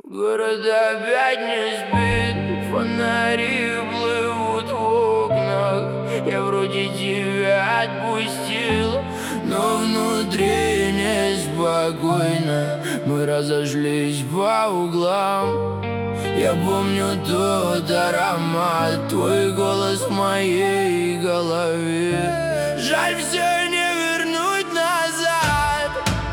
Город опять не спит, фонари плывут в окнах. Я вроде тебя отпустил, но внутри неспокойно. Мы разошлись по углам. Я помню тот аромат, твой голос в моей голове. Жаль, все не вернуть назад.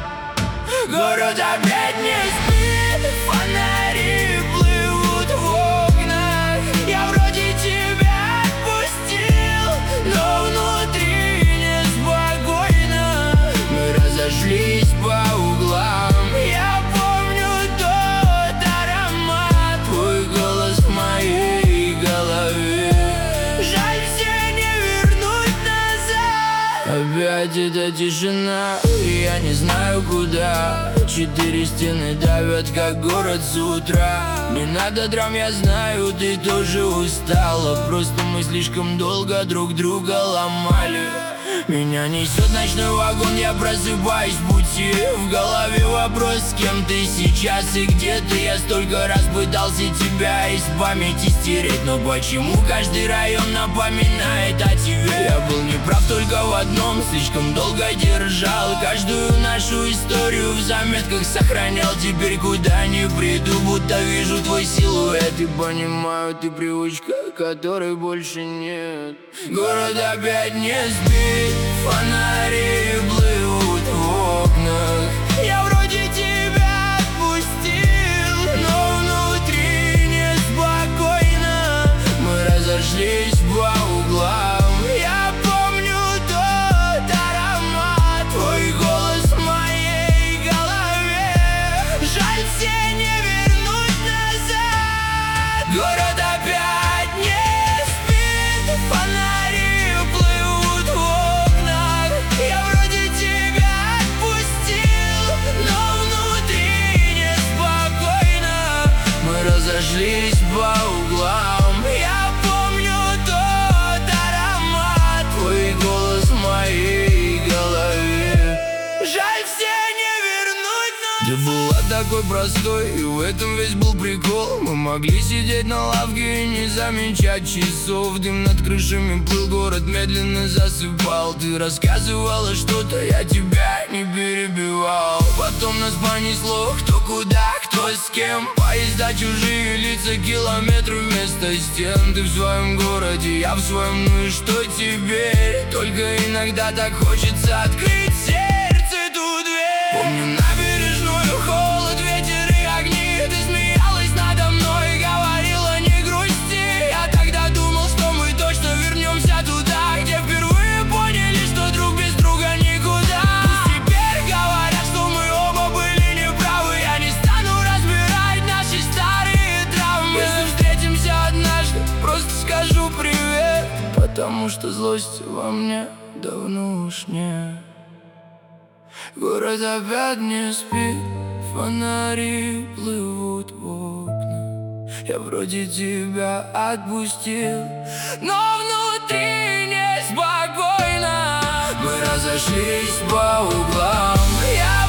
Город опять не спит, фонари плывут в окнах. Я вроде тебя отпустил, но внутри неспокойно. Мы разошлись по углам. Я помню тот аромат, твой голос в моей голове. Жаль, все не вернуть назад. Опять эта тишина, я не знаю куда. Четыре стены давят, как город с утра. Не надо драм, я знаю, ты тоже устала. Просто мы слишком долго друг друга ломали. Меня несет ночной вагон, я просыпаюсь в пути. В голове вопрос, с кем ты сейчас и где ты. Я столько раз пытался тебя из памяти стереть, но почему каждый район напоминает о тебе? Я был неправ только в одном, слишком долго держал каждую нашу историю в заметках сохранял. Теперь куда ни приду, будто вижу твой силуэт и понимаю, ты привычка, которой больше нет. Город опять не спит, фонари плывут в окнах. Я вроде тебя отпустил, но внутри неспокойно. Мы разошлись по углам. Я помню тот аромат, твой голос в моей голове. Жаль, все не вернуть назад. Город опять не спит, фонари плывут в окнах. Я вроде тебя отпустил, но внутри неспокойно. Мы разошлись по углам. Я помню тот аромат, твой голос в моей голове. Жаль, все не вернуть назад. Ты была такой простой, и в этом весь был прикол. Мы могли сидеть на лавке и не замечать часов. Дым над крышами плыл, город медленно засыпал. Ты рассказывала что-то, я тебя не перебивал. Потом нас понесло, кто куда, кто с кем. Поезда, чужие лица, километры вместо стен. Ты в своем городе, я в своем, ну и что теперь? Только иногда так хочется открыть сердце ту дверь. Помню набережную, холод, ветер и огни. Ты смеялась надо мной, говорила не грусти. Я тогда думал, что мы точно вернемся туда, где впервые поняли, что друг без друга никуда. Пусть теперь говорят, что мы оба были неправы. Я не стану разбирать наши старые травмы. Если встретимся однажды, просто скажу привет, потому что злости во мне давно уж нет. Город опять не спит, фонари плывут в окна. Я вроде тебя отпустил, но внутри неспокойно. Мы разошлись по углам.